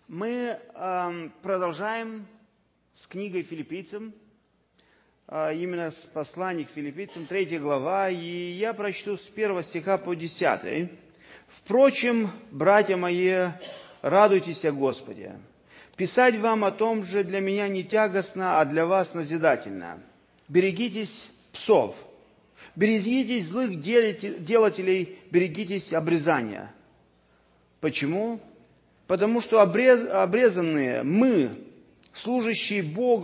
Мы продолжаем с книгой Филиппийцам, именно с посланием к Филиппийцам, 3 глава, и я прочту с 1 стиха по 10. «Впрочем, братья мои, радуйтесь о Господе. Писать вам о том же для меня не тягостно, а для вас назидательно. Берегитесь псов, берегитесь злых делателей, берегитесь обрезания». Почему? Потому что обрезанные мы, служащие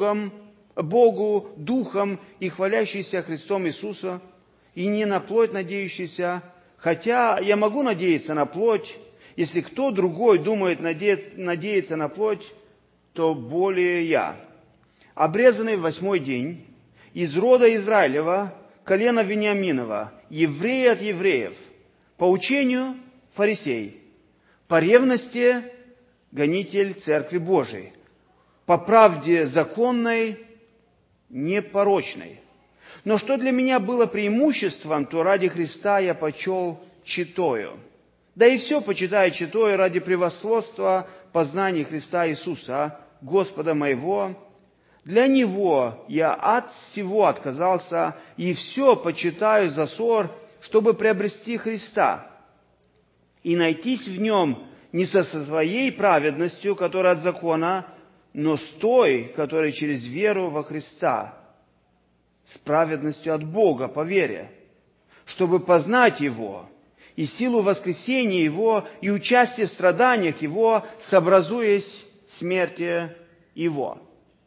Богу Духом и хвалящиеся Христом Иисуса, и не на плоть надеющиеся, хотя я могу надеяться на плоть, если кто другой думает надеяться на плоть, то более я. Обрезанный в 8-й день, из рода Израилева, колена Вениаминова, еврей от евреев, по учению фарисей, по ревности гонитель Церкви Божией, по правде законной, непорочной. Но что для меня было преимуществом, то ради Христа я почел читою. Да и все почитаю читою ради превосходства познания Христа Иисуса, Господа моего. Для Него я от всего отказался, и все почитаю за ссор, чтобы приобрести Христа и найтись в Нем не со своей праведностью, которая от закона, но с той, которая через веру во Христа, с праведностью от Бога по вере, чтобы познать Его и силу воскресения Его и участие в страданиях Его, сообразуясь смерти Его.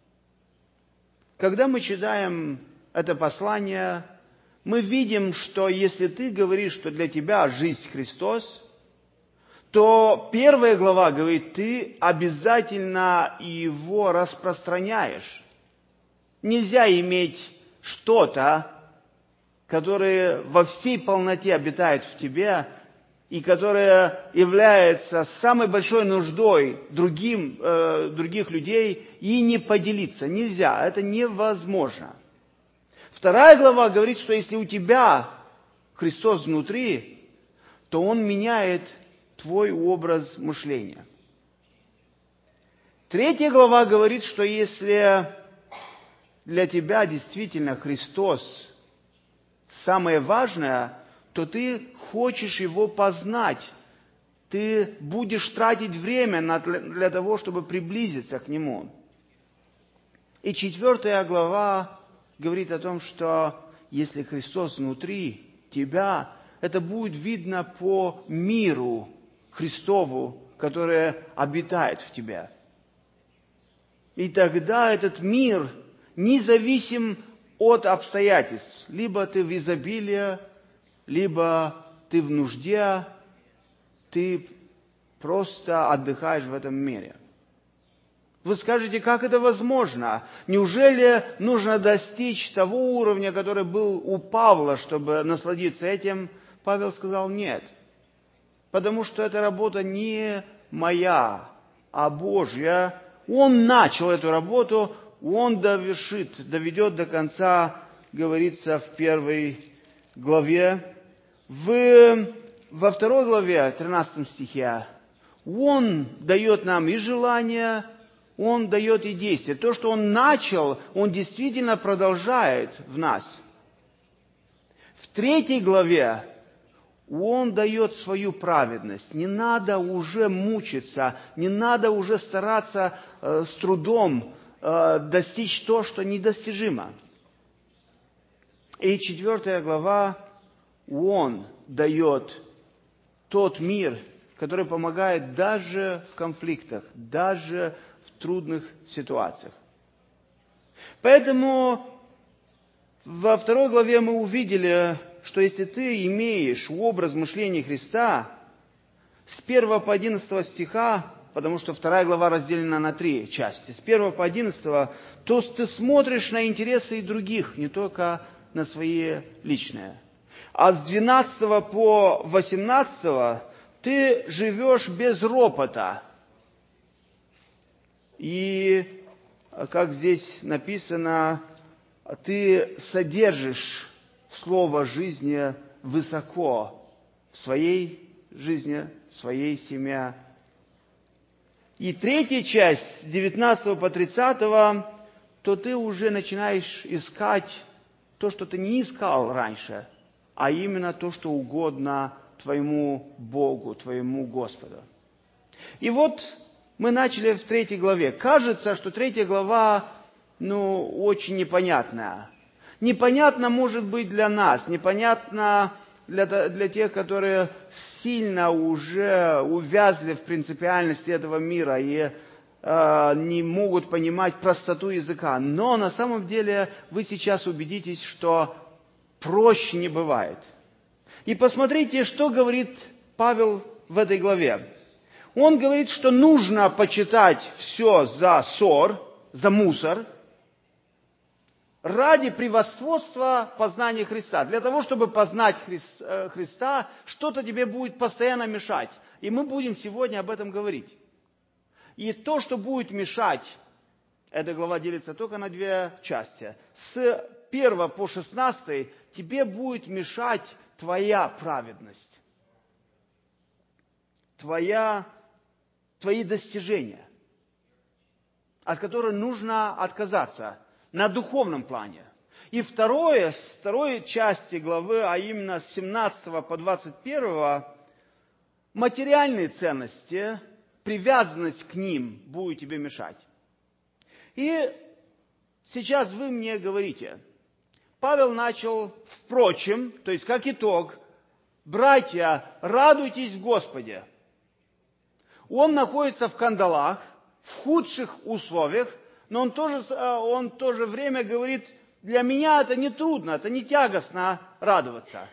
Когда мы читаем это послание, мы видим, что если ты говоришь, что для тебя жизнь Христос, то 1 глава говорит, ты обязательно его распространяешь. Нельзя иметь что-то, которое во всей полноте обитает в тебе, и которое является самой большой нуждой других людей, и не поделиться. Нельзя, это невозможно. 2 глава говорит, что если у тебя Христос внутри, то Он меняет твой образ мышления. 3 глава говорит, что если для тебя действительно Христос самое важное, то ты хочешь Его познать. Ты будешь тратить время для того, чтобы приблизиться к Нему. И 4 глава говорит о том, что если Христос внутри тебя, это будет видно по миру Христову, который обитает в тебе. И тогда этот мир независим от обстоятельств. Либо ты в изобилии, либо ты в нужде, ты просто отдыхаешь в этом мире. Вы скажете, как это возможно? Неужели нужно достичь того уровня, который был у Павла, чтобы насладиться этим? Павел сказал, нет. Потому что эта работа не моя, а Божья. Он начал эту работу, Он доведет до конца, говорится в 1 главе. Во 2 главе, 13 стихе, Он дает нам и желание, Он дает и действие. То, что Он начал, Он действительно продолжает в нас. В 3 главе Он дает свою праведность. Не надо уже мучиться, не надо уже стараться с трудом достичь то, что недостижимо. И 4 глава, Он дает тот мир, который помогает даже в конфликтах, даже в трудных ситуациях. Поэтому во 2 главе мы увидели, что если ты имеешь образ мышления Христа, с 1 по 11 стиха, потому что 2 глава разделена на 3 части, с 1 по 11, то ты смотришь на интересы и других, не только на свои личные. А с 12 по 18 ты живешь без ропота. И, как здесь написано, ты содержишь слово жизни высоко в своей жизни, в своей семье. И третья часть, с 19 по 30, то ты уже начинаешь искать то, что ты не искал раньше, а именно то, что угодно твоему Богу, твоему Господу. И вот мы начали в 3 главе. Кажется, что 3 глава, очень непонятная. Непонятно, может быть, для нас, непонятно для тех, которые сильно уже увязли в принципиальности этого мира и не могут понимать простоту языка. Но на самом деле вы сейчас убедитесь, что проще не бывает. И посмотрите, что говорит Павел в этой главе. Он говорит, что нужно почитать все за ссор, за мусор, ради превосходства познания Христа. Для того, чтобы познать Христа, что-то тебе будет постоянно мешать. И мы будем сегодня об этом говорить. И то, что будет мешать, эта глава делится только на 2 части. С 1 по 16 тебе будет мешать твоя праведность, твои достижения, от которых нужно отказаться на духовном плане. И с второй части главы, а именно с 17 по 21, материальные ценности, привязанность к ним будет тебе мешать. И сейчас вы мне говорите, Павел начал впрочем, то есть как итог, братья, радуйтесь в Господе. Он находится в кандалах, в худших условиях, но он в то же время говорит, для меня это не трудно, это не тягостно радоваться.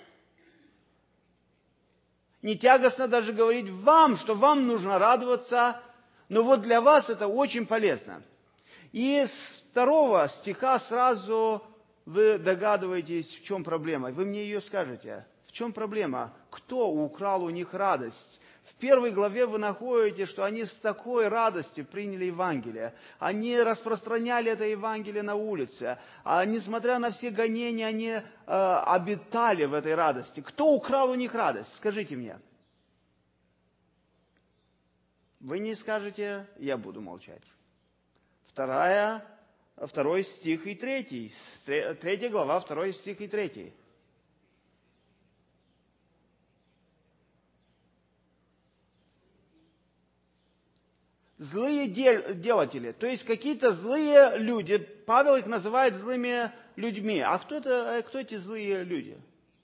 Не тягостно даже говорить вам, что вам нужно радоваться, но вот для вас это очень полезно. И с 2 стиха сразу вы догадываетесь, в чем проблема. Вы мне ее скажете. В чем проблема? Кто украл у них радость? В 1 главе вы находите, что они с такой радостью приняли Евангелие. Они распространяли это Евангелие на улице. А несмотря на все гонения, они обитали в этой радости. Кто украл у них радость? Скажите мне. Вы не скажете, я буду молчать. 2 стих и 3. 3 глава, 2 стих и 3. Злые делатели, то есть какие-то злые люди. Павел их называет злыми людьми. А кто эти злые люди?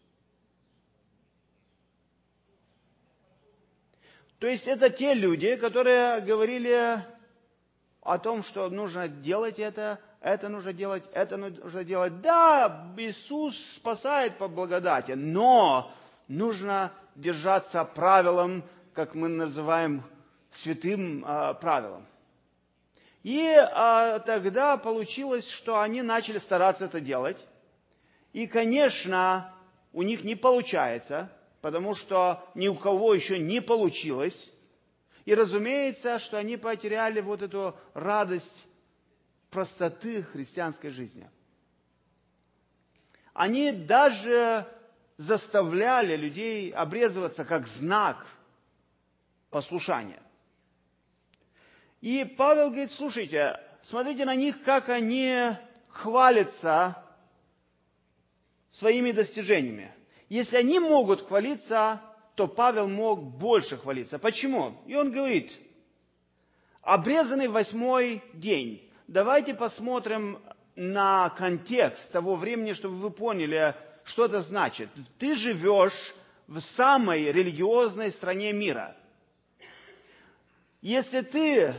То есть это те люди, которые говорили о том, что нужно делать это нужно делать, это нужно делать. Да, Иисус спасает по благодати, но нужно держаться правилам, как мы называем, святым правилам. И тогда получилось, что они начали стараться это делать. И, конечно, у них не получается, потому что ни у кого еще не получилось. И, разумеется, что они потеряли вот эту радость простоты христианской жизни. Они даже заставляли людей обрезываться как знак послушания. И Павел говорит, слушайте, смотрите на них, как они хвалятся своими достижениями. Если они могут хвалиться, то Павел мог больше хвалиться. Почему? И он говорит, обрезанный 8-й день. Давайте посмотрим на контекст того времени, чтобы вы поняли, что это значит. Ты живешь в самой религиозной стране мира. Если ты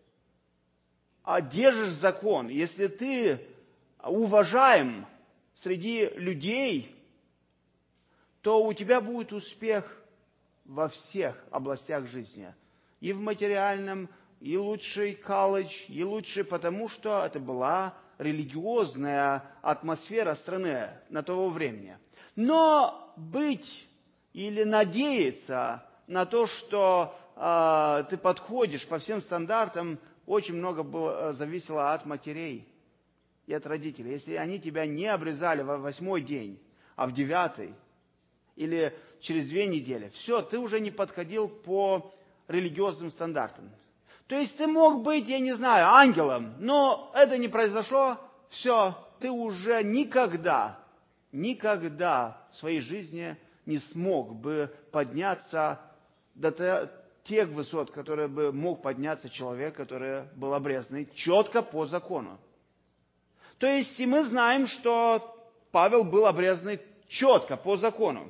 держишь закон, если ты уважаем среди людей, то у тебя будет успех во всех областях жизни. И в материальном, и лучший колледж, и лучший, потому что это была религиозная атмосфера страны на того времени. Но быть или надеяться на то, что ты подходишь по всем стандартам, очень много зависело от матерей и от родителей. Если они тебя не обрезали в 8-й день, а в 9-й, или через 2 недели, все, ты уже не подходил по религиозным стандартам. То есть ты мог быть, я не знаю, ангелом, но это не произошло, все, ты уже никогда в своей жизни не смог бы подняться до тех высот, которые бы мог подняться человек, который был обрезанный четко по закону. То есть и мы знаем, что Павел был обрезанный четко по закону.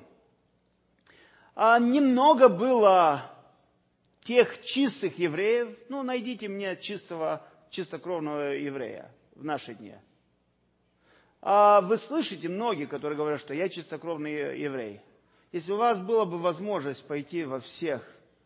Немного было тех чистых евреев, найдите мне чистокровного еврея в наши дни. Вы слышите многие, которые говорят, что я чистокровный еврей. Если у вас была бы возможность пойти во всех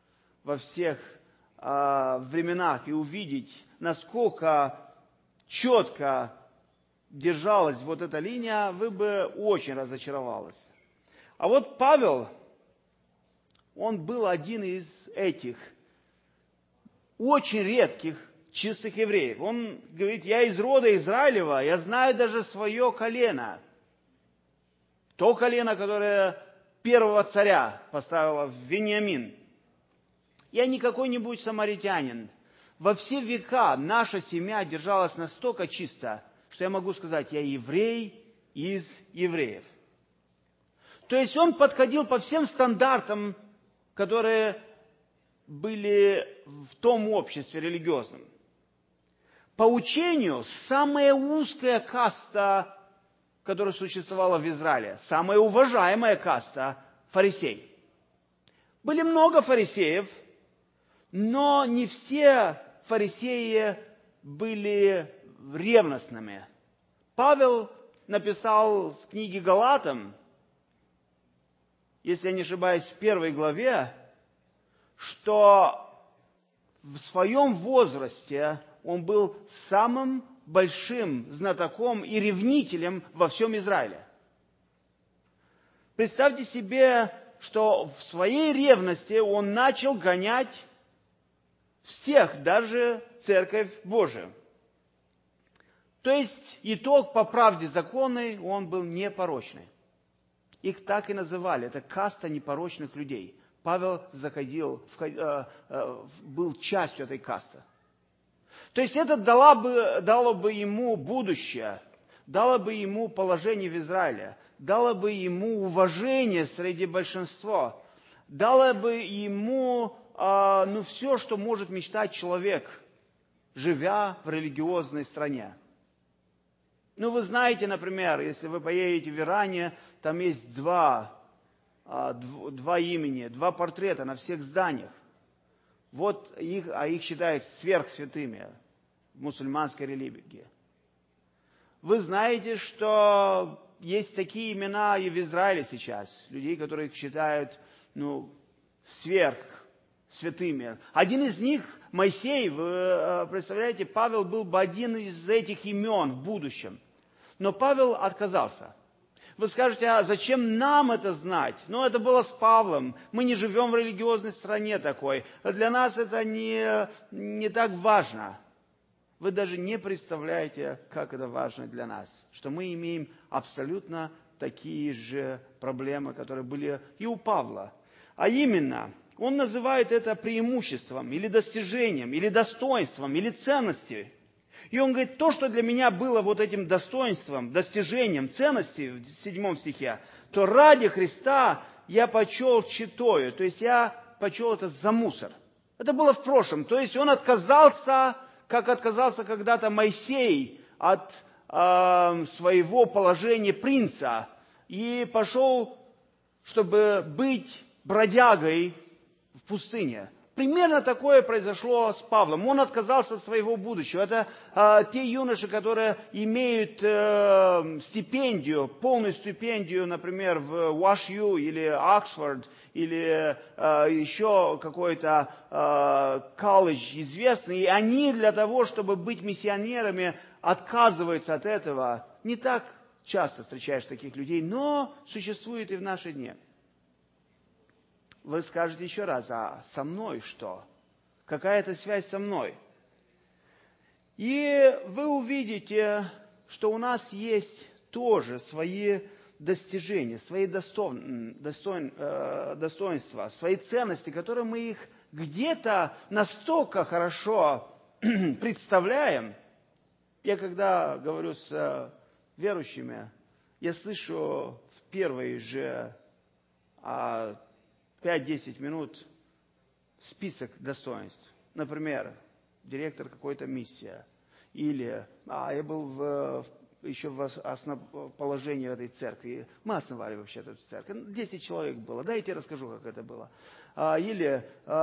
временах и увидеть, насколько четко держалась вот эта линия, вы бы очень разочаровались. А вот Павел, он был один из этих очень редких чистых евреев. Он говорит, я из рода Израилева, я знаю даже свое колено. То колено, которое первого царя поставило в Вениамин. Я не какой-нибудь самаритянин. Во все века наша семья держалась настолько чисто, что я могу сказать, я еврей из евреев. То есть он подходил по всем стандартам, которые были в том обществе религиозном. По учению, самая узкая каста, которая существовала в Израиле, самая уважаемая каста – фарисей. Были много фарисеев, но не все фарисеи были ревностными. Павел написал в книге Галатам, если я не ошибаюсь, в 1 главе, что в своем возрасте он был самым большим знатоком и ревнителем во всем Израиле. Представьте себе, что в своей ревности он начал гонять всех, даже Церковь Божию. То есть итог по правде законной, он был непорочный. Их так и называли, это каста непорочных людей. Павел был частью этой касты. То есть это дало бы ему будущее, дало бы ему положение в Израиле, дало бы ему уважение среди большинства, дало бы ему все, что может мечтать человек, живя в религиозной стране. Вы знаете, например, если вы поедете в Иране, там есть два имени, 2 портрета на всех зданиях. Вот их считают сверхсвятыми в мусульманской религии. Вы знаете, что есть такие имена и в Израиле сейчас, людей, которых считают сверхсвятыми. Один из них, Моисей, вы представляете, Павел был бы один из этих имен в будущем. Но Павел отказался. Вы скажете, а зачем нам это знать? Это было с Павлом. Мы не живем в религиозной стране такой. Для нас это не так важно. Вы даже не представляете, как это важно для нас. Что мы имеем абсолютно такие же проблемы, которые были и у Павла. А именно, он называет это преимуществом, или достижением, или достоинством, или ценностью. И он говорит, то, что для меня было вот этим достоинством, достижением, ценностью в 7 стихе, то ради Христа я почел читою, то есть я почел это за мусор. Это было в прошлом. То есть он отказался, как отказался когда-то Моисей от своего положения принца и пошел, чтобы быть бродягой в пустыне. Примерно такое произошло с Павлом. Он отказался от своего будущего. Это те юноши, которые имеют стипендию, полную стипендию, например, в WashU или Оксфорд, или еще какой-то колледж известный. И они для того, чтобы быть миссионерами, отказываются от этого. Не так часто встречаешь таких людей, но существует и в наши дни. Вы скажете еще раз, а со мной что? Какая это связь со мной? И вы увидите, что у нас есть тоже свои достижения, свои достоинства, свои ценности, которые мы их где-то настолько хорошо представляем. Я когда говорю с верующими, я слышу в первые же 5-10 минут список достоинств. Например, директор какой-то миссии. Или я был еще в основоположении этой церкви. Мы основали вообще эту церковь. 10 человек было. Да, я тебе расскажу, как это было. Или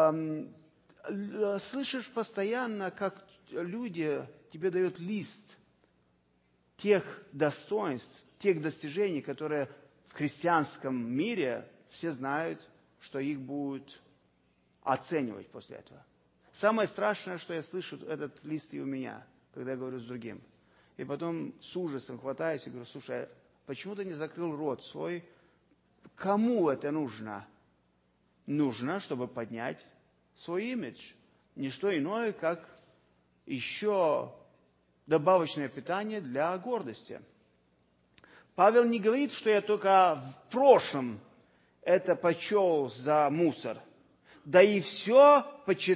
слышишь постоянно, как люди тебе дают лист тех достоинств, тех достижений, которые в христианском мире все знают, что их будут оценивать после этого. Самое страшное, что я слышу этот лист и у меня, когда я говорю с другим. И потом с ужасом хватаюсь и говорю: слушай, почему ты не закрыл рот свой? Кому это нужно? Нужно, чтобы поднять свой имидж. Не что иное, как еще добавочное питание для гордости. Павел не говорит, что я только в прошлом это почел за мусор. Да и все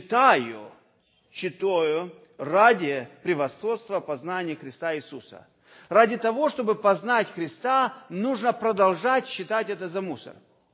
считаю ради превосходства познания Христа Иисуса. Ради того, чтобы познать Христа, нужно продолжать считать это за мусор.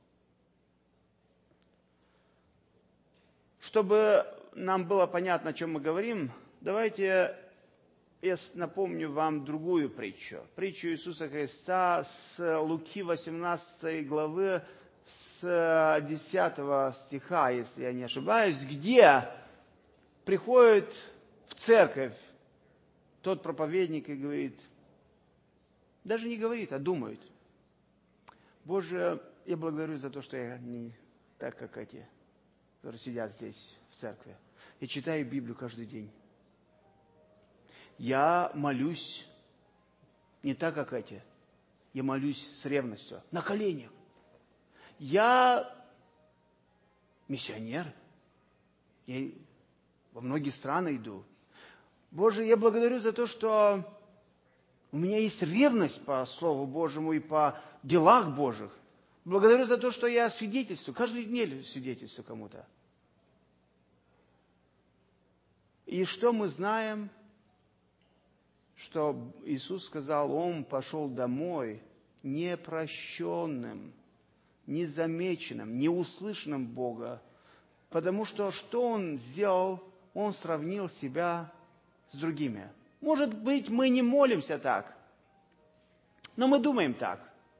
Чтобы нам было понятно, о чем мы говорим, давайте я напомню вам другую притчу. Притчу Иисуса Христа с Луки 18 главы, с 10 стиха, если я не ошибаюсь, где приходит в церковь тот проповедник и говорит, даже не говорит, а думает: Боже, я благодарю за то, что я не так, как эти, которые сидят здесь в церкви. Я читаю Библию каждый день. Я молюсь не так, как эти. Я молюсь с ревностью, на коленях. Я миссионер. Я во многие страны иду. Боже, я благодарю за то, что у меня есть ревность по Слову Божьему и по делах Божьих. Благодарю за то, что я свидетельствую, каждую неделю свидетельствую кому-то. И что мы знаем? Что Иисус сказал, Он пошел домой непрощенным, незамеченным, неуслышанным Бога. Потому что Он сделал? Он сравнил себя с другими. Может быть, мы не молимся так, но мы думаем так.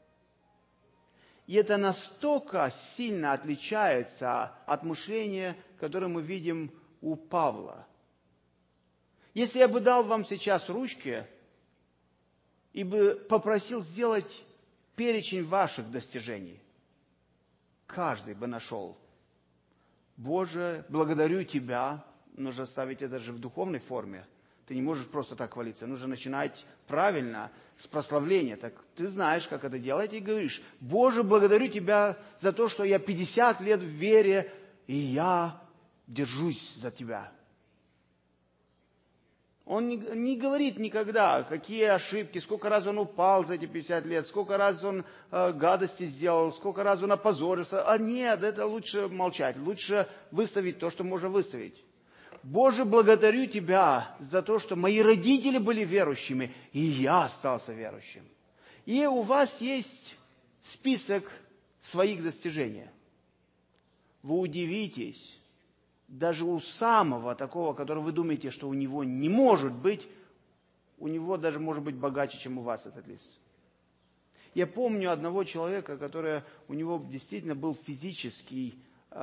И это настолько сильно отличается от мышления, которое мы видим у Павла. Если я бы дал вам сейчас ручки и бы попросил сделать перечень ваших достижений, каждый бы нашел: Боже, благодарю Тебя. Нужно ставить это же в духовной форме. Ты не можешь просто так хвалиться. Нужно начинать правильно, с прославления. Так ты знаешь, как это делать, и говоришь: Боже, благодарю Тебя за то, что я 50 лет в вере, и я держусь за Тебя. Он не говорит никогда, какие ошибки, сколько раз он упал за эти 50 лет, сколько раз он гадости сделал, сколько раз он опозорился. Нет, это лучше молчать, лучше выставить то, что можно выставить. Боже, благодарю Тебя за то, что мои родители были верующими, и я остался верующим. И у вас есть список своих достижений. Вы удивитесь, даже у самого такого, которого вы думаете, что у него не может быть, у него даже может быть богаче, чем у вас этот лист. Я помню одного человека, который у него действительно был физическая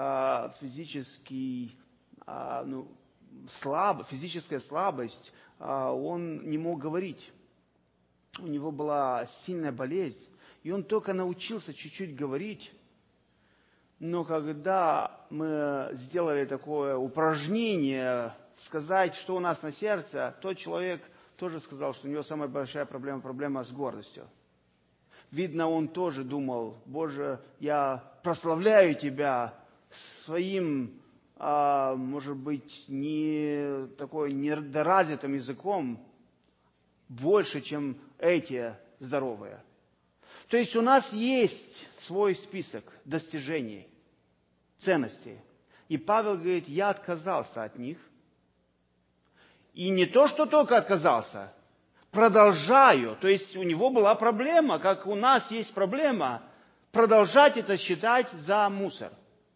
слабость, он не мог говорить. У него была сильная болезнь, и он только научился чуть-чуть говорить. Но когда мы сделали такое упражнение, сказать, что у нас на сердце, тот человек тоже сказал, что у него самая большая проблема с гордостью. Видно, он тоже думал: Боже, я прославляю Тебя своим, может быть, не такой недоразвитым языком больше, чем эти здоровые. То есть у нас есть свой список достижений, ценностей. И Павел говорит, я отказался от них. И не то, что только отказался, продолжаю. То есть у него была проблема, как у нас есть проблема, продолжать это считать за мусор.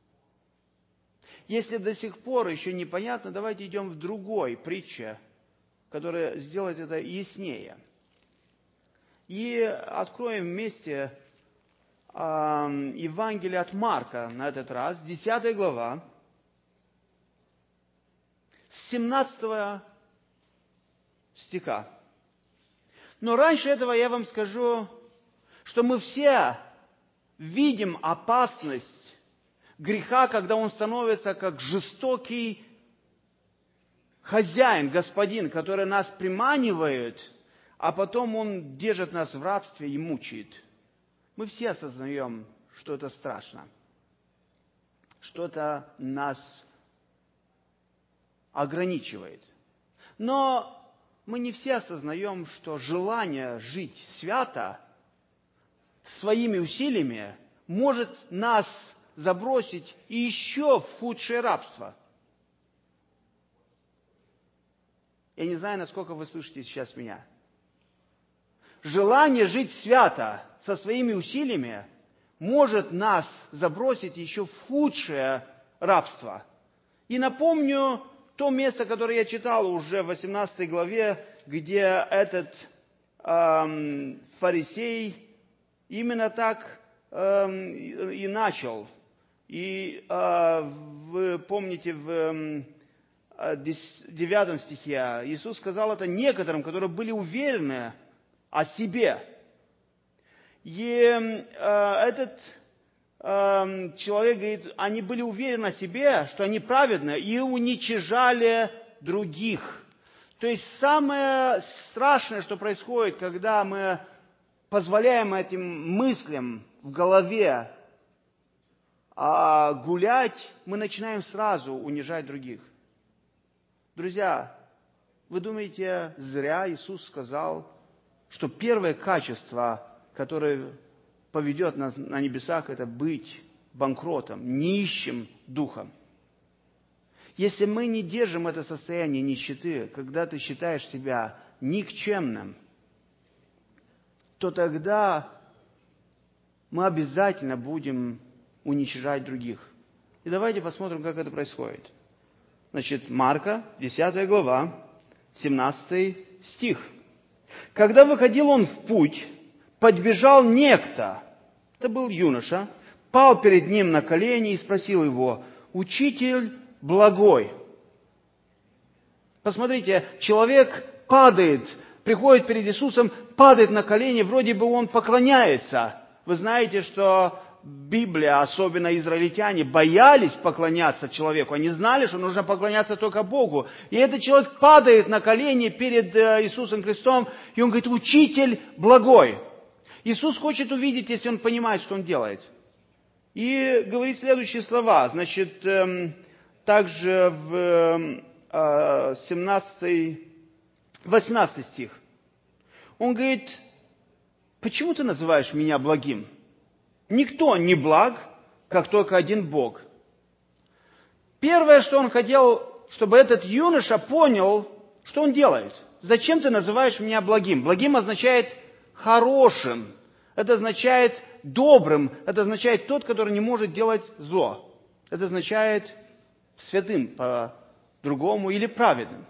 Если до сих пор еще непонятно, давайте идем в другой притче, которая сделает это яснее. И откроем вместе Евангелие от Марка на этот раз, 10 глава, с 17 стиха. Но раньше этого я вам скажу, что мы все видим опасность греха, когда он становится как жестокий хозяин, господин, который нас приманивает, а потом он держит нас в рабстве и мучает. Мы все осознаем, что это страшно. Что-то нас ограничивает. Но мы не все осознаем, что желание жить свято своими усилиями может нас забросить еще в худшее рабство. Я не знаю, насколько вы слышите сейчас меня. Желание жить свято со своими усилиями может нас забросить еще в худшее рабство. И напомню то место, которое я читал уже в 18 главе, где этот фарисей именно так и начал. И вы помните в 9 стихе Иисус сказал это некоторым, которые были уверены о себе. И этот человек говорит, они были уверены о себе, что они праведны, и уничижали других. То есть самое страшное, что происходит, когда мы позволяем этим мыслям в голове гулять, мы начинаем сразу унижать других. Друзья, вы думаете, зря Иисус сказал, что первое качество, которое поведет нас на небесах, это быть банкротом, нищим духом. Если мы не держим это состояние нищеты, когда ты считаешь себя никчемным, то тогда мы обязательно будем уничижать других. И давайте посмотрим, как это происходит. Значит, Марка, 10 глава, 17 стих. Когда выходил он в путь, подбежал некто, это был юноша, пал перед ним на колени и спросил его: «Учитель благой». Посмотрите, человек падает, приходит перед Иисусом, падает на колени, вроде бы он поклоняется. Вы знаете, что Библия, особенно израильтяне, боялись поклоняться человеку. Они знали, что нужно поклоняться только Богу. И этот человек падает на колени перед Иисусом Христом, и он говорит: «Учитель благой». Иисус хочет увидеть, если он понимает, что он делает. И говорит следующие слова. Значит, также в 18 стих. Он говорит: «Почему ты называешь меня благим? Никто не благ, как только один Бог». Первое, что он хотел, чтобы этот юноша понял, что он делает. Зачем ты называешь меня благим? Благим означает хорошим. Это означает добрым. Это означает тот, который не может делать зло. Это означает святым по-другому или праведным.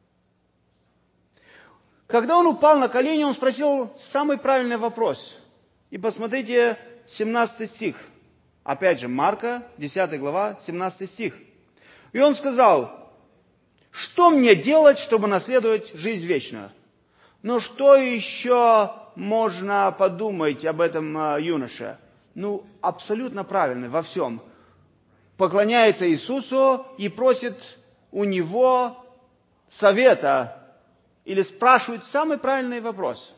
Когда он упал на колени, он спросил самый правильный вопрос. И посмотрите 17 стих. Опять же, Марка, 10 глава, 17 стих. И он сказал: «Что мне делать, чтобы наследовать жизнь вечную?» Ну, что еще можно подумать об этом юноше? Ну, абсолютно правильно во всем. Поклоняется Иисусу и просит у Него совета или спрашивает самый правильный вопрос.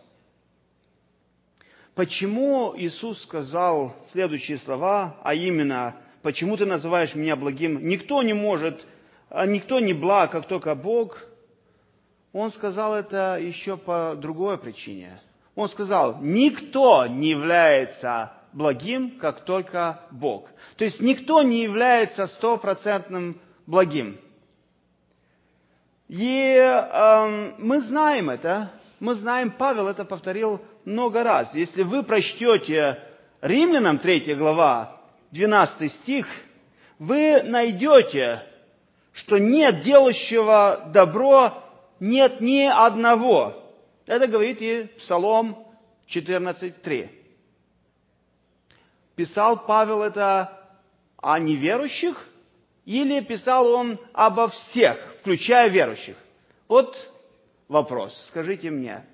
Почему Иисус сказал следующие слова, а именно: «Почему ты называешь меня благим? Никто не может, никто не благ, как только Бог». Он сказал это еще по другой причине. Он сказал: «Никто не является благим, как только Бог. То есть никто не является стопроцентным благим. И мы знаем это, Павел это повторил много раз. Если вы прочтете Римлянам 3 глава, 12 стих, вы найдете, что нет делающего добро, нет ни одного. Это говорит и Псалом 14:3. Писал Павел это о неверующих или писал он обо всех, включая верующих? Вот вопрос, скажите мне.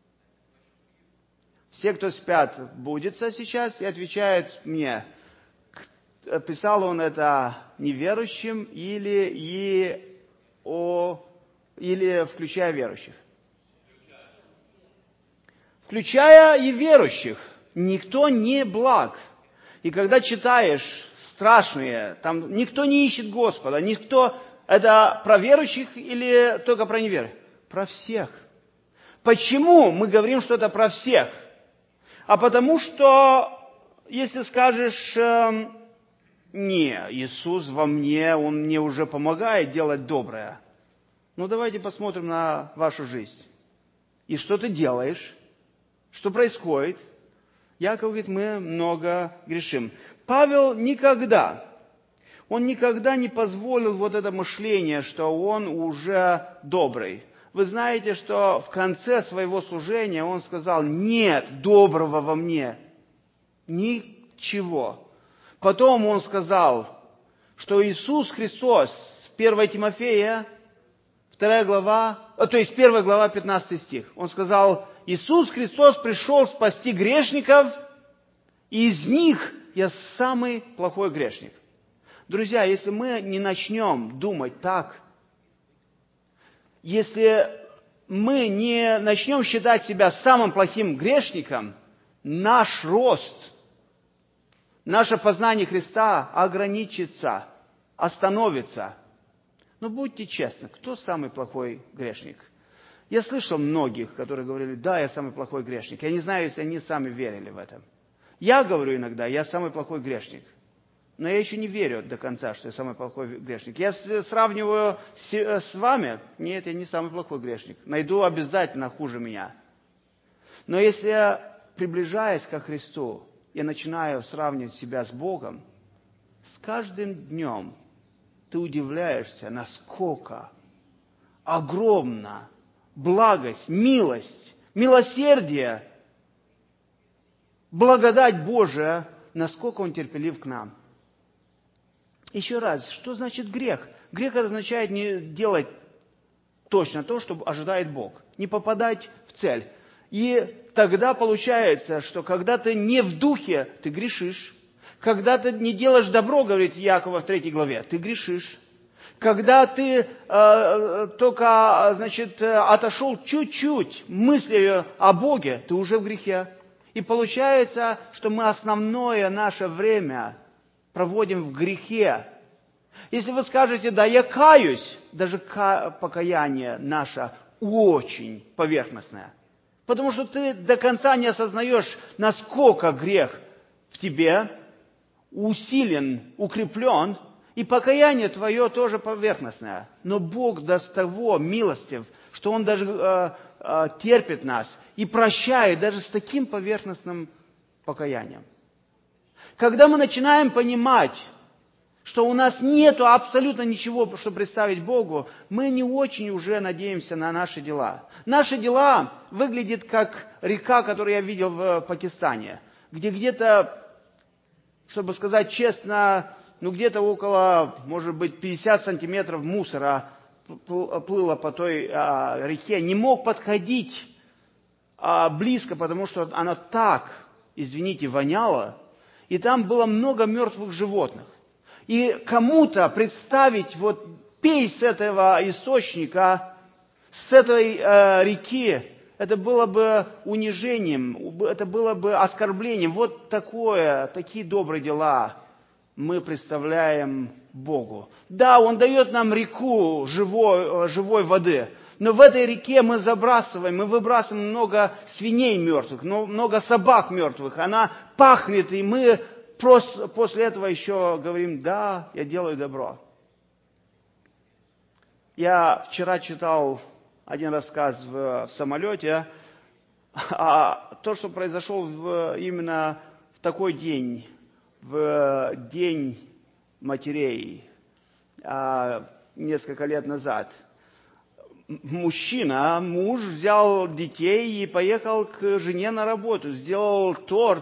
Все, кто спят, будутся сейчас и отвечают мне, писал он это неверующим или включая верующих? Включая и верующих. Никто не благ. И когда читаешь страшные, там никто не ищет Господа, это про верующих или только про неверующих? Про всех. Почему мы говорим, что это про всех? А потому что, если скажешь, не, Иисус во мне, Он мне уже помогает делать доброе. Ну, давайте посмотрим на вашу жизнь. И что ты делаешь? Что происходит? Яков говорит, мы много грешим. Павел никогда не позволил вот это мышление, что он уже добрый. Вы знаете, что в конце своего служения он сказал, нет доброго во мне, ничего. Потом он сказал, что Иисус Христос, 1 Тимофея, 1 глава 15 стих, он сказал, Иисус Христос пришел спасти грешников, и из них я самый плохой грешник. Друзья, если мы не начнем думать так, если мы не начнем считать себя самым плохим грешником, наш рост, наше познание Христа ограничится, остановится. Но будьте честны, кто самый плохой грешник? Я слышал многих, которые говорили, да, я самый плохой грешник. Я не знаю, если они сами верили в это. Я говорю иногда, я самый плохой грешник. Но я еще не верю до конца, что я самый плохой грешник. Я сравниваю с вами, нет, я не самый плохой грешник. Найду обязательно хуже меня. Но если я, приближаясь ко Христу, я начинаю сравнивать себя с Богом, с каждым днем ты удивляешься, насколько огромна благость, милость, милосердие, благодать Божия, насколько Он терпелив к нам. Еще раз, что значит грех? Грех означает не делать точно то, что ожидает Бог, не попадать в цель. И тогда получается, что когда ты не в духе, ты грешишь. Когда ты не делаешь добро, говорит Якова в 3 главе, ты грешишь. Когда ты только, отошел чуть-чуть мыслью о Боге, ты уже в грехе. И получается, что мы основное наше время проводим в грехе. Если вы скажете, да, я каюсь, даже покаяние наше очень поверхностное. Потому что ты до конца не осознаешь, насколько грех в тебе усилен, укреплен, и покаяние твое тоже поверхностное. Но Бог до того милостив, что Он даже терпит нас и прощает даже с таким поверхностным покаянием. Когда мы начинаем понимать, что у нас нету абсолютно ничего, что представить Богу, мы не очень уже надеемся на наши дела. Наши дела выглядят как река, которую я видел в Пакистане, где где-то, чтобы сказать честно, где-то около, может быть, 50 сантиметров мусора плыло по той реке. Не мог подходить близко, потому что она так, извините, воняла. И там было много мертвых животных. И кому-то представить, пей с этого источника, с этой реки, это было бы унижением, это было бы оскорблением. Такие добрые дела мы представляем Богу. Да, Он дает нам реку живой воды, Но в этой реке мы выбрасываем много свиней мертвых, много собак мертвых. Она пахнет, и мы после этого еще говорим: да, я делаю добро. Я вчера читал один рассказ в самолете, то, что произошло именно в такой день, в День матерей, несколько лет назад. Муж взял детей и поехал к жене на работу, сделал торт,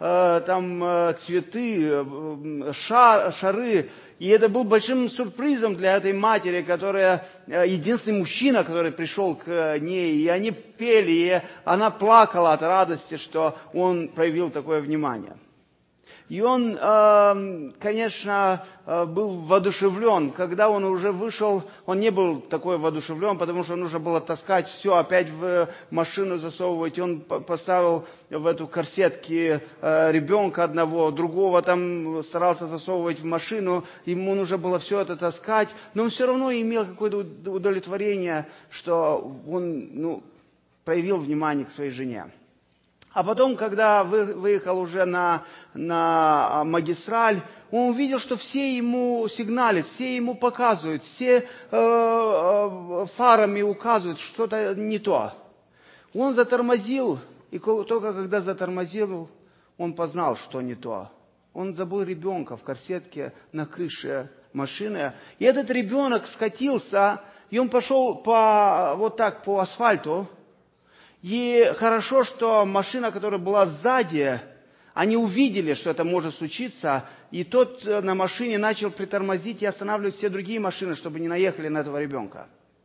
цветы, шары. И это был большим сюрпризом для этой матери, которая единственный мужчина, который пришел к ней. И они пели, и она плакала от радости, что он проявил такое внимание. И он, конечно, был воодушевлен. Когда он уже вышел, он не был такой воодушевлен, потому что нужно было таскать все опять в машину засовывать. Он поставил в эту корсетки ребенка одного, другого там старался засовывать в машину. Ему нужно было все это таскать. Но он все равно имел какое-то удовлетворение, что он проявил внимание к своей жене. А потом, когда выехал уже на магистраль, он увидел, что все ему сигналят, все ему показывают, все фарами указывают, что-то не то. Он затормозил, и только когда затормозил, он познал, что не то. Он забыл ребенка в корсетке на крыше машины. И этот ребенок скатился, и он пошел по асфальту. И хорошо, что машина, которая была сзади, они увидели, что это может случиться, и тот на машине начал притормозить и останавливать все другие машины, чтобы не наехали на этого ребенка.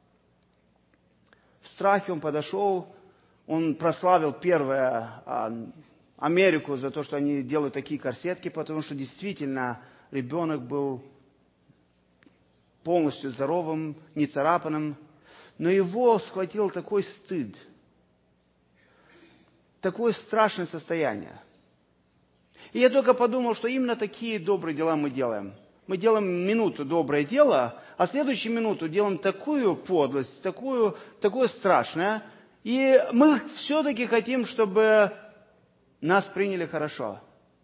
В страхе он подошел, он прославил Америку за то, что они делают такие корсетки, потому что действительно ребенок был полностью здоровым, не царапанным, но его схватил такой стыд, такое страшное состояние. И я только подумал, что именно такие добрые дела мы делаем. Мы делаем минуту доброе дело, а следующую минуту делаем такую подлость, такое страшное, и мы все-таки хотим, чтобы нас приняли хорошо.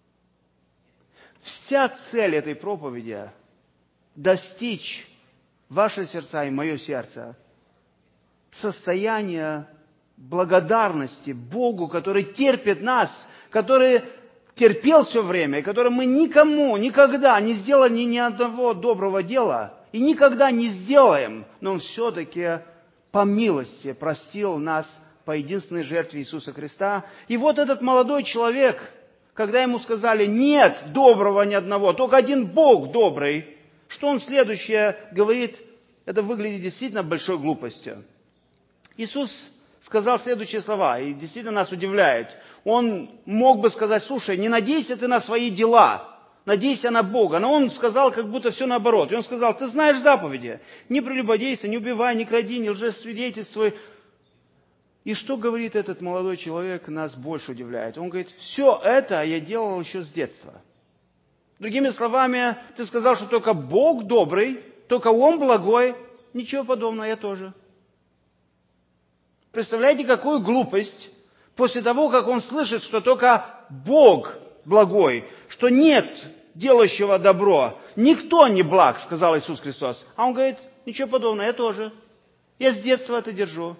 Вся цель этой проповеди – достичь ваше сердца и мое сердце состояния благодарности Богу, который терпит нас, который терпел все время, и который мы никому никогда не сделали ни одного доброго дела, и никогда не сделаем, но Он все-таки по милости простил нас по единственной жертве Иисуса Христа. И вот этот молодой человек, когда ему сказали: нет доброго ни одного, только один Бог добрый, что он следующее говорит? Это выглядит действительно большой глупостью. Иисус сказал следующие слова, и действительно нас удивляет. Он мог бы сказать: слушай, не надейся ты на свои дела, надейся на Бога. Но он сказал как будто все наоборот. И он сказал: ты знаешь заповеди, не прелюбодействуй, не убивай, не кради, не лжесвидетельствуй. И что говорит этот молодой человек, нас больше удивляет. Он говорит: все это я делал еще с детства. Другими словами, ты сказал, что только Бог добрый, только Он благой. Ничего подобного, я тоже. Представляете, какую глупость, после того, как он слышит, что только Бог благой, что нет делающего добро, никто не благ, сказал Иисус Христос. А он говорит: ничего подобного, я тоже. Я с детства это держу.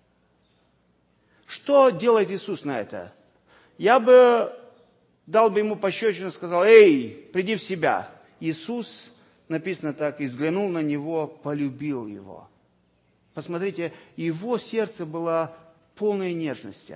Что делает Иисус на это? Я бы дал бы ему пощечину и сказал: эй, приди в себя. Иисус, написано так, и взглянул на него, полюбил его. Посмотрите, его сердце было полное нежности.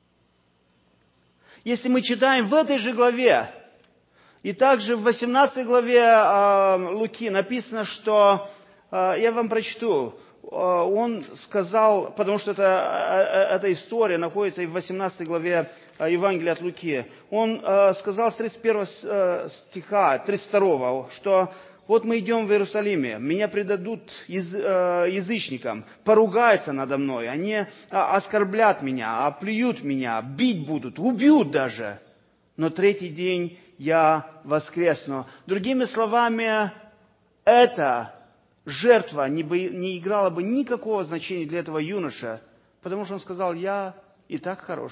Если мы читаем в этой же главе, и также в 18 главе Луки написано, что, я вам прочту, он сказал, потому что эта история находится и в 18 главе Евангелия от Луки, он сказал с 31 стиха, 32, что вот мы идем в Иерусалиме, меня предадут язычникам, поругаются надо мной, они оскорблят меня, оплюют меня, бить будут, убьют даже. Но третий день я воскресну. Другими словами, это жертва не играла бы никакого значения для этого юноша, потому что он сказал: я и так хорош.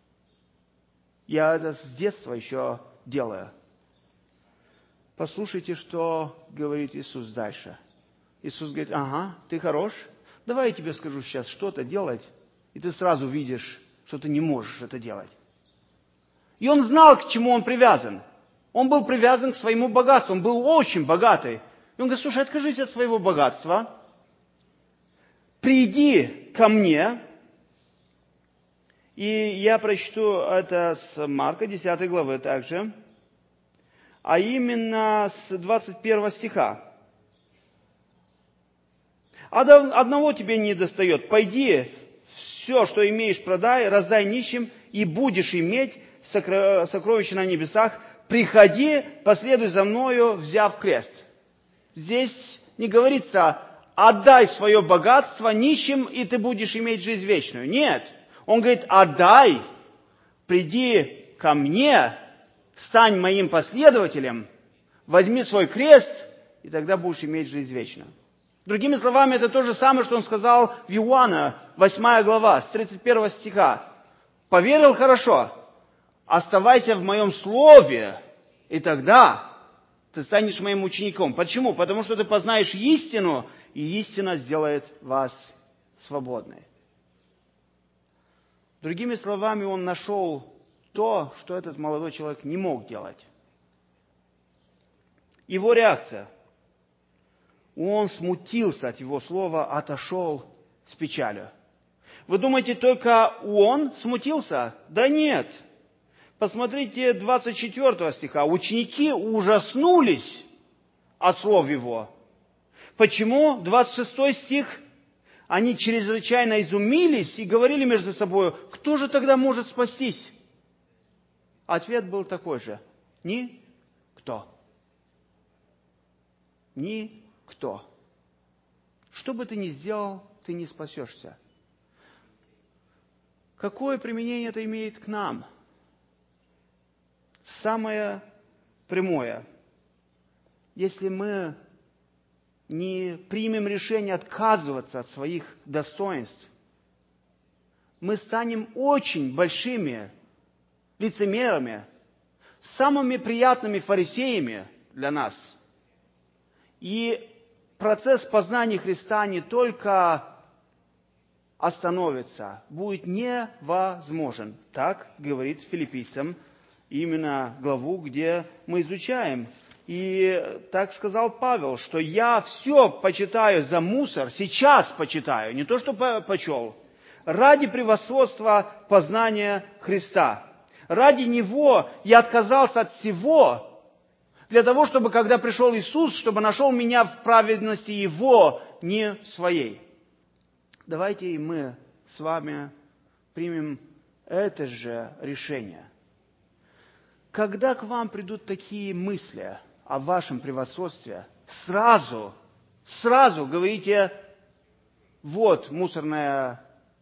Я это с детства еще делаю. Послушайте, что говорит Иисус дальше. Иисус говорит: ага, ты хорош, давай я тебе скажу сейчас что-то делать, и ты сразу видишь, что ты не можешь это делать. И он знал, к чему он привязан. Он был привязан к своему богатству, он был очень богатый. И он говорит: слушай, откажись от своего богатства, приди ко мне. И я прочту это с Марка, 10 главы также, а именно с 21 стиха. Одного тебе не достает. Пойди, все, что имеешь, продай, раздай нищим, и будешь иметь сокровища на небесах. Приходи, последуй за мною, взяв крест. Здесь не говорится: отдай свое богатство нищим, и ты будешь иметь жизнь вечную. Нет. Он говорит: отдай, приди ко мне, стань моим последователем, возьми свой крест, и тогда будешь иметь жизнь вечную. Другими словами, это то же самое, что он сказал в Иоанна, 8 глава, с 31 стиха. Поверил? Хорошо. Оставайся в моем слове, и тогда ты станешь моим учеником. Почему? Потому что ты познаешь истину, и истина сделает вас свободной. Другими словами, он нашел то, что этот молодой человек не мог делать. Его реакция. Он смутился от его слова, отошел с печалью. Вы думаете, только он смутился? Да нет. Посмотрите 24 стиха. Ученики ужаснулись от слов его. Почему? 26 стих. Они чрезвычайно изумились и говорили между собой: кто же тогда может спастись? Ответ был такой же: никто. Никто. Что бы ты ни сделал, ты не спасешься. Какое применение это имеет к нам? Самое прямое. Если мы не примем решение отказываться от своих достоинств, мы станем очень большими лицемерами, самыми приятными фарисеями для нас. И процесс познания Христа не только остановится, будет невозможен. Так говорит Филиппийцам, именно главу, где мы изучаем. И так сказал Павел, что я все почитаю за мусор, сейчас почитаю, не то что почел, ради превосходства познания Христа. Ради Него я отказался от всего, для того, чтобы, когда пришел Иисус, чтобы нашел меня в праведности Его, не своей. Давайте и мы с вами примем это же решение. Когда к вам придут такие мысли о вашем превосходстве, сразу говорите: вот мусорный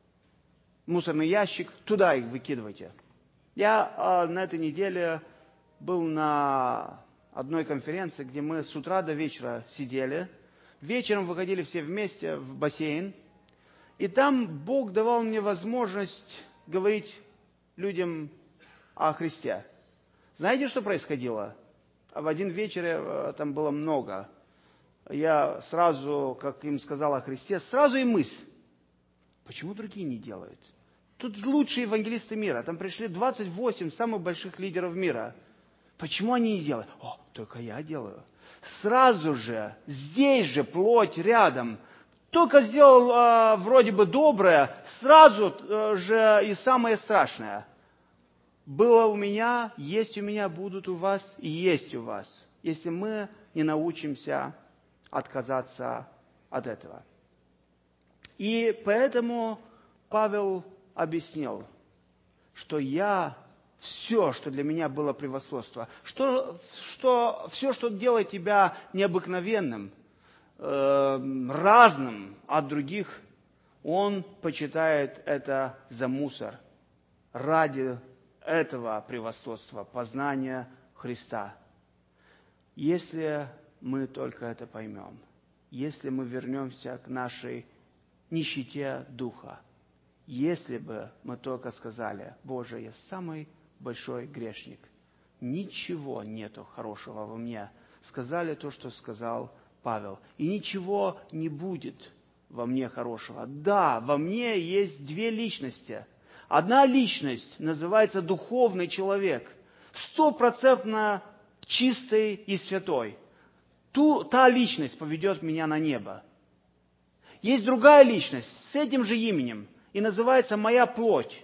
ящик, туда их выкидывайте. Я на этой неделе был на одной конференции, где мы с утра до вечера сидели. Вечером выходили все вместе в бассейн. И там Бог давал мне возможность говорить людям о Христе. Знаете, что происходило? В один вечер там было много. Я сразу, как им сказал о Христе, сразу и мысль: почему другие не делают? Тут лучшие евангелисты мира. Там пришли 28 самых больших лидеров мира. Почему они не делают? О, только я делаю. Сразу же, здесь же, плоть рядом. Только сделал вроде бы доброе, сразу же и самое страшное. Было у меня, есть у меня, будут у вас и есть у вас, если мы не научимся отказаться от этого. И поэтому Павел объяснил, что все, что для меня было превосходство, что все, что делает тебя необыкновенным, разным от других, он почитает это за мусор ради этого превосходства, познания Христа. Если мы только это поймем. если мы вернемся к нашей нищете духа. Если бы мы только сказали: Боже, я самый большой грешник, ничего нету хорошего во мне. Сказали то, что сказал Павел. И ничего не будет во мне хорошего. Да, во мне есть две личности. Одна личность называется духовный человек, 100% чистый и святой. Та личность поведет меня на небо. Есть другая личность с этим же именем, и называется моя плоть.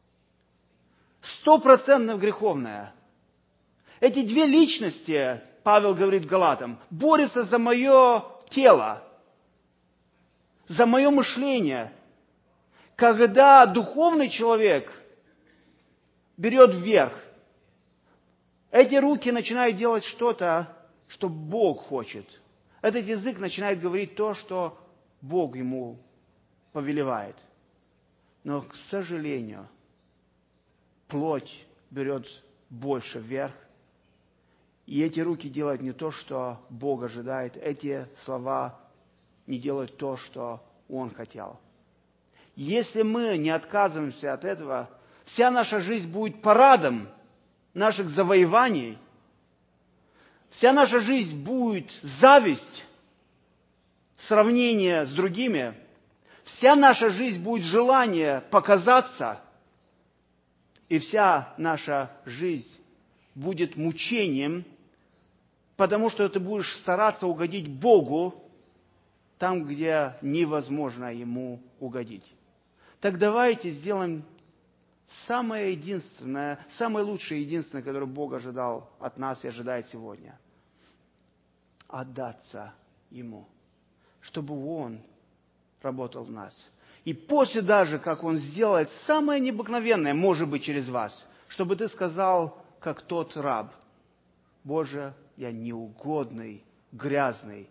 100% греховная. Эти две личности, Павел говорит Галатам, борются за мое тело, за мое мышление. Когда духовный человек берет вверх, эти руки начинают делать что-то, что Бог хочет. Этот язык начинает говорить то, что Бог ему повелевает. Но, к сожалению, плоть берет больше вверх, и эти руки делают не то, что Бог ожидает, эти слова не делают то, что Он хотел. Если мы не отказываемся от этого, вся наша жизнь будет парадом наших завоеваний, вся наша жизнь будет зависть, сравнение с другими, вся наша жизнь будет желание показаться, и вся наша жизнь будет мучением, потому что ты будешь стараться угодить Богу там, где невозможно Ему угодить. Так давайте сделаем самое единственное, самое лучшее единственное, которое Бог ожидал от нас и ожидает сегодня. Отдаться Ему, чтобы Он работал в нас. И после даже, как Он сделает самое необыкновенное, может быть, через вас, чтобы ты сказал, как тот раб: Боже, я неугодный, грязный,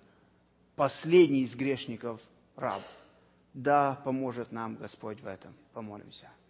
последний из грешников раб. Да, поможет нам Господь в этом. Помолимся.